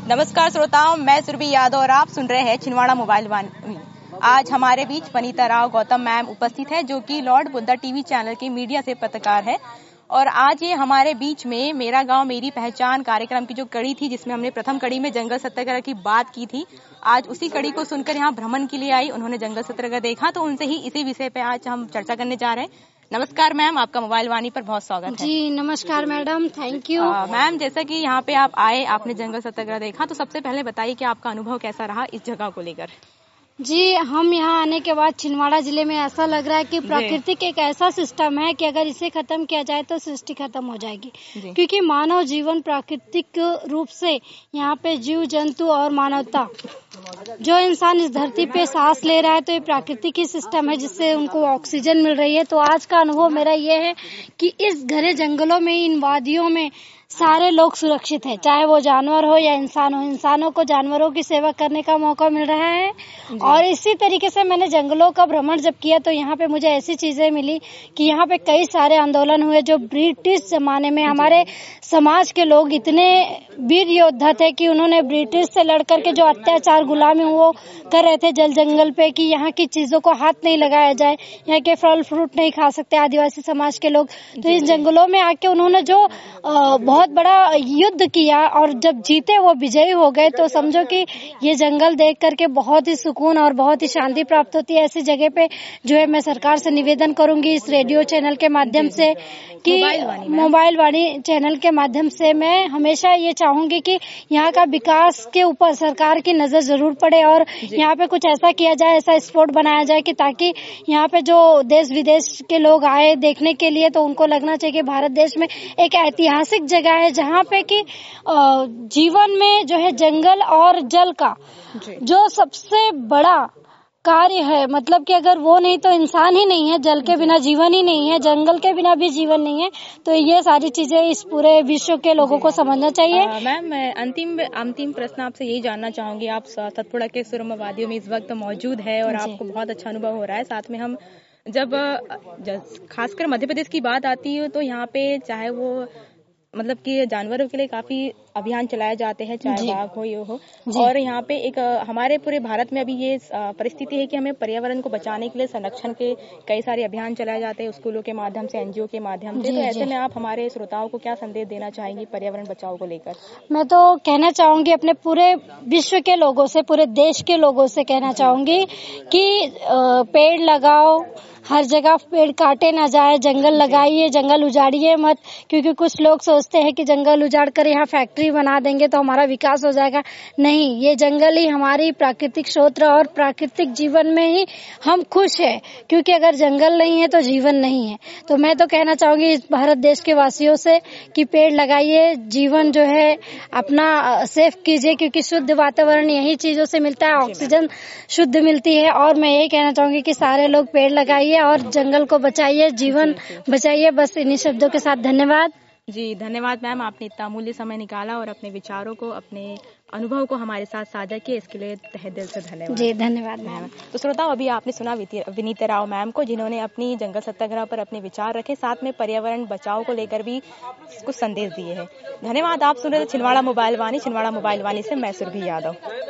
नमस्कार श्रोताओं, मैं सुरभि यादव और आप सुन रहे हैं छिंदवाड़ा मोबाइल वाणी। आज हमारे बीच वनिता राव गौतम मैम उपस्थित है, जो कि लॉर्ड बुद्धा टीवी चैनल के मीडिया से पत्रकार है। और आज ये हमारे बीच में मेरा गांव मेरी पहचान कार्यक्रम की जो कड़ी थी, जिसमें हमने प्रथम कड़ी में जंगल सत्याग्रह की बात की थी, आज उसी कड़ी को सुनकर यहाँ भ्रमण के लिए आई। उन्होंने जंगल सत्याग्रह देखा, तो उनसे ही इसी विषय पे आज हम चर्चा करने जा रहे हैं। नमस्कार मैम, आपका मोबाइल वाणी पर बहुत स्वागत है। जी नमस्कार मैडम, थैंक यू। मैम, जैसा कि यहाँ पे आप आए, आपने जंगल सत्याग्रह देखा, तो सबसे पहले बताइए कि आपका अनुभव कैसा रहा इस जगह को लेकर। जी, हम यहाँ आने के बाद छिंदवाड़ा जिले में ऐसा लग रहा है कि प्राकृतिक एक ऐसा सिस्टम है कि अगर इसे खत्म किया जाए तो सृष्टि खत्म हो जाएगी, क्योंकि मानव जीवन प्राकृतिक रूप से यहाँ पे जीव जंतु और मानवता, जो इंसान इस धरती पे सांस ले रहा है, तो ये प्राकृतिक ही सिस्टम है जिससे उनको ऑक्सीजन मिल रही है। तो आज का अनुभव मेरा ये है कि इस घने जंगलों में, इन वादियों में सारे लोग सुरक्षित हैं, चाहे वो जानवर हो या इंसान हो। इंसानों को जानवरों की सेवा करने का मौका मिल रहा है। और इसी तरीके से मैंने जंगलों का भ्रमण जब किया तो यहाँ पे मुझे ऐसी चीजें मिली कि यहाँ पे कई सारे आंदोलन हुए जो ब्रिटिश जमाने में हमारे समाज के लोग इतने वीर योद्धा थे कि उन्होंने ब्रिटिश से लड़ करके जो अत्याचार गुलामी वो कर रहे थे जल जंगल पे, कि यहाँ की चीजों को हाथ नहीं लगाया जाए, यहाँ के फल फ्रूट नहीं खा सकते आदिवासी समाज के लोग। तो इन जंगलों में आके उन्होंने जो बहुत बड़ा युद्ध किया और जब जीते वो विजयी हो गए, तो समझो कि ये जंगल देख करके बहुत ही सुकून और बहुत ही शांति प्राप्त होती है। ऐसी जगह पे जो है मैं सरकार से निवेदन करूंगी इस रेडियो चैनल के माध्यम से कि मोबाइल वाणी चैनल के माध्यम से मैं हमेशा ये चाहूंगी कि यहाँ का विकास के ऊपर सरकार की नजर जरूर पड़े और यहाँ पे कुछ ऐसा किया जाए, ऐसा स्पॉट बनाया जाए कि ताकि यहाँ पे जो देश विदेश के लोग आए देखने के लिए, तो उनको लगना चाहिए कि भारत देश में एक ऐतिहासिक जगह है जहाँ पे कि जीवन में जो है जंगल और जल का जो सबसे बड़ा कार्य है, मतलब कि अगर वो नहीं तो इंसान ही नहीं है, जल के बिना जीवन ही नहीं है, जंगल के बिना भी जीवन नहीं है। तो ये सारी चीजें इस पूरे विश्व के लोगों को समझना चाहिए। मैम, मैं अंतिम प्रश्न आपसे यही जानना चाहूंगी। आप सतपुड़ा के सुरम्य वादियों में इस वक्त मौजूद है और आपको बहुत अच्छा अनुभव हो रहा है। साथ में हम जब खासकर मध्य प्रदेश की बात आती है, तो यहाँ पे चाहे वो मतलब कि जानवरों के लिए काफी अभियान चलाए जाते हैं, चाहे बाघ हो ये हो। और यहाँ पे एक हमारे पूरे भारत में अभी ये परिस्थिति है कि हमें पर्यावरण को बचाने के लिए संरक्षण के कई सारे अभियान चलाए जाते हैं, स्कूलों के माध्यम से, एनजीओ के माध्यम से। तो ऐसे में आप हमारे श्रोताओं को क्या संदेश देना चाहेंगी पर्यावरण बचाओ को लेकर? मैं तो कहना चाहूंगी अपने पूरे विश्व के लोगों से, पूरे देश के लोगों से कहना चाहूंगी कि पेड़ लगाओ, हर जगह पेड़ काटे ना जाए, जंगल लगाइए, जंगल उजाड़िए मत। क्योंकि कुछ लोग सोचते हैं कि जंगल उजाड़ कर यहाँ फैक्ट्री बना देंगे तो हमारा विकास हो जाएगा। नहीं, ये जंगल ही हमारी प्राकृतिक स्रोत और प्राकृतिक जीवन में ही हम खुश है, क्योंकि अगर जंगल नहीं है तो जीवन नहीं है। तो मैं तो कहना चाहूंगी भारत देश के वासियों से कि पेड़ लगाइए, जीवन जो है अपना सेफ कीजिए, क्योंकि शुद्ध वातावरण यही चीजों से मिलता है, ऑक्सीजन शुद्ध मिलती है। और मैं यही कहना चाहूंगी कि सारे लोग पेड़ लगाइए और जंगल को बचाइए, जीवन बचाइए। बस इन्हीं शब्दों के साथ धन्यवाद। जी धन्यवाद मैम, आपने इतना अमूल्य समय निकाला और अपने विचारों को, अपने अनुभव को हमारे साथ साझा किया, इसके लिए तहे दिल से धन्यवाद। जी धन्यवाद मैम। तो श्रोताओं, अभी आपने सुना वनिता राव मैम को, जिन्होंने अपनी जंगल सत्याग्रह पर अपने विचार रखे, साथ में पर्यावरण बचाओ को लेकर भी कुछ संदेश दिए हैं। धन्यवाद। आप सुन रहे थे छिंदवाड़ा मोबाइल वाणी। छिंदवाड़ा मोबाइल वाणी से मैं सुरभि यादव।